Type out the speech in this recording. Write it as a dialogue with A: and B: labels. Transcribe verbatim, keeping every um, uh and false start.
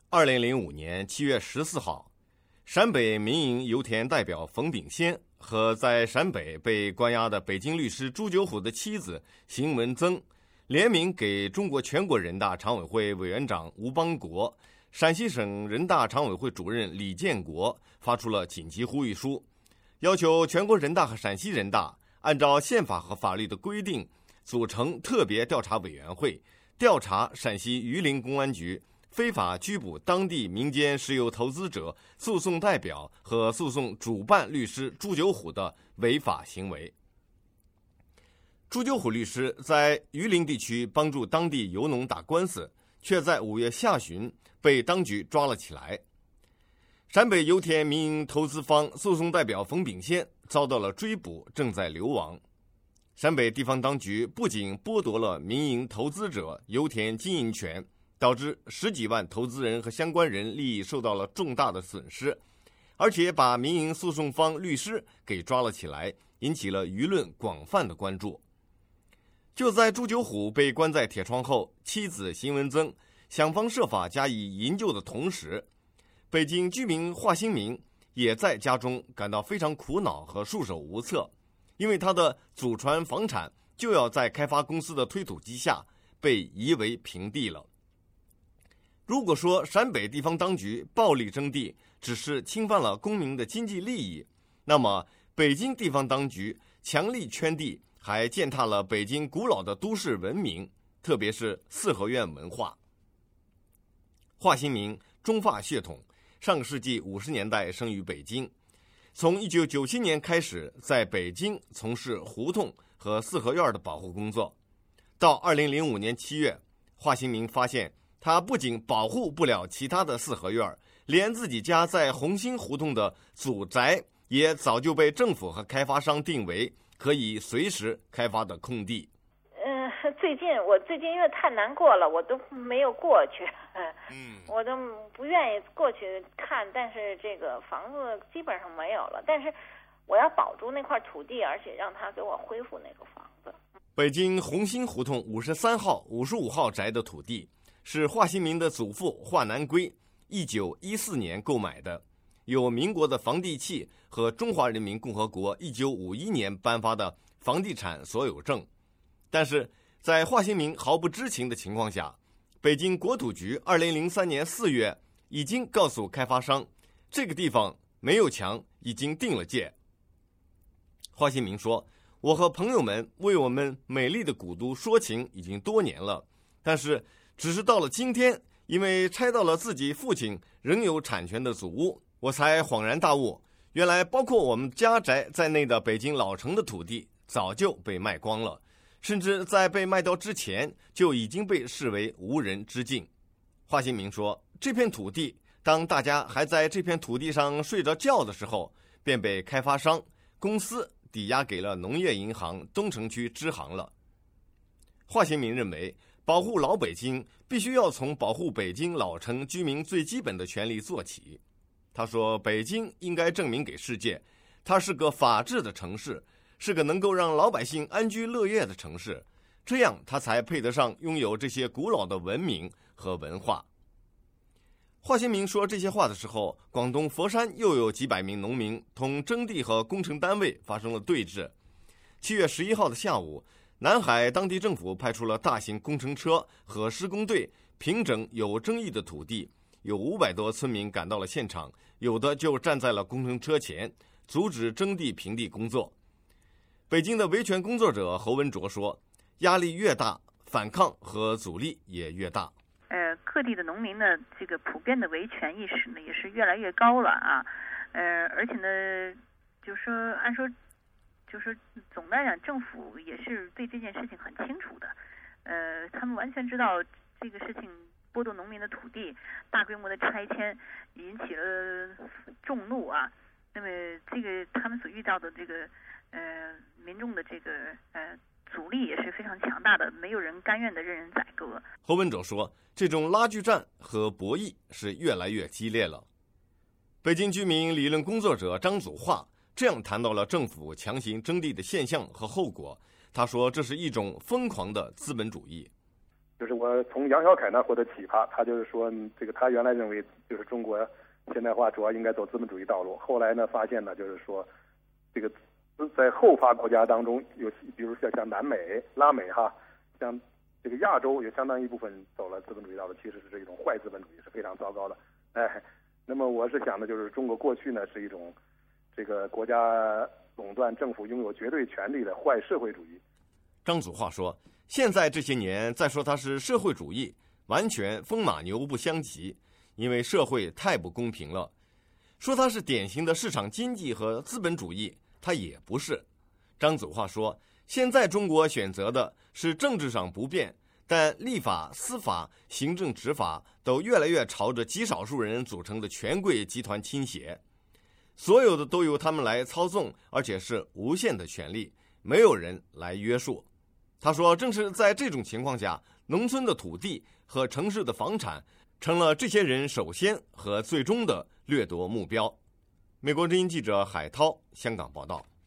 A: 二零零五年七月十四号，陕北民营油田代表冯炳先和在陕北被关押的北京律师朱九虎的妻子邢文增联名给中国全国人大常委会委员长吴邦国、陕西省人大常委会主任李建国发出了紧急呼吁书，要求全国人大和陕西人大按照宪法和法律的规定，组成特别调查委员会，调查陕西榆林公安局非法拘捕当地民间石油投资者、诉讼代表和诉讼主办律师朱九虎的违法行为。朱九虎律师在榆林地区帮助当地油农打官司，却在五月下旬被当局抓了起来。陕北油田民营投资方诉讼代表冯炳先遭到了追捕，正在流亡。陕北地方当局不仅剥夺了民营投资者油田经营权，导致十几万投资人和相关人利益受到了重大的损失，而且把民营诉讼方律师给抓了起来，引起了舆论广泛的关注。就在朱九虎被关在铁窗后，妻子邢文增想方设法加以营救的同时，北京居民华新民也在家中感到非常苦恼和束手无策，因为他的祖传房产就要在开发公司的推土机下被夷为平地了。如果说陕北地方当局暴力征地只是侵犯了公民的经济利益，那么北京地方当局强力圈地，还践踏了北京古老的都市文明，特别是四合院文化。华新民中法血统，上个世纪五十年代生于北京，从一九九七年开始在北京从事胡同和四合院的保护工作。到二零零五年七月，华新民发现他不仅保护不了其他的四合院，连自己家在红星胡同的祖宅也早就被政府和开发商定为可以随时开发的空地。
B: 嗯，最近我最近因为太难过了，我都没有过去，嗯，我都不愿意过去看。但是这个房子基本上没有了，但是我要保住那块土地，而且让他给我恢复那个房子。
A: 北京红星胡同五十三号、五十五号宅的土地是华新民的祖父华南圭一九一四年购买的，有民国的房地契和中华人民共和国一九五一年颁发的房地产所有证。但是在华新民毫不知情的情况下，北京国土局二零零三年四月已经告诉开发商，这个地方没有墙，已经定了界。华新民说，我和朋友们为我们美丽的古都说情已经多年了，但是只是到了今天，因为拆到了自己父亲仍有产权的祖屋，我才恍然大悟，原来包括我们家宅在内的北京老城的土地早就被卖光了，甚至在被卖掉之前就已经被视为无人之境。华新民说，这片土地当大家还在这片土地上睡着觉的时候，便被开发商公司抵押给了农业银行东城区支行了。华新民认为，保护老北京必须要从保护北京老城居民最基本的权利做起。他说，北京应该证明给世界，它是个法治的城市，是个能够让老百姓安居乐业的城市，这样它才配得上拥有这些古老的文明和文化。华新民说这些话的时候，广东佛山又有几百名农民同征地和工程单位发生了对峙。七月十一号的下午，南海当地政府派出了大型工程车和施工队平整有争议的土地，有五百多村民赶到了现场，有的就站在了工程车前，阻止征地平地工作。北京的维权工作者侯文卓说，压力越大，反抗和阻力也越大。
C: 呃，各地的农民呢，这个普遍的维权意识呢，也是越来越高了啊。呃，而且呢，就是说，按说，就是总的来讲，政府也是对这件事情很清楚的。呃，他们完全知道这个事情剥夺农民的土地，大规模的拆迁引起了众怒啊。那么，这个他们所遇到的这个呃民众的这个呃。阻力也是非常强大的，没有人甘愿的任人宰割。
A: 侯文卓说，这种拉锯战和博弈是越来越激烈了。北京居民理论工作者张祖化这样谈到了政府强行征地的现象和后果。他说，这是一种疯狂的资本主义。
D: 就是我从杨小凯那获得启发，他就是说，这个他原来认为就是中国现代化主要应该走资本主义道路，后来呢发现呢，就是说，这个在后发国家当中有，比如像像南美、拉美哈，像这个亚洲有相当一部分走了资本主义道路，其实是这种坏资本主义，是非常糟糕的。哎，那么我是想的就是中国过去呢是一种这个国家垄断、政府拥有绝对权力的坏社会主义。
A: 张祖化说，现在这些年再说它是社会主义，完全风马牛不相及，因为社会太不公平了。说它是典型的市场经济和资本主义，它也不是。张祖化说，现在中国选择的是政治上不变，但立法、司法、行政、执法都越来越朝着极少数人组成的权贵集团倾斜，所有的都由他们来操纵，而且是无限的权利，没有人来约束。他说，正是在这种情况下，农村的土地和城市的房产成了这些人首先和最终的掠夺目标。美国之音记者海涛香港报道。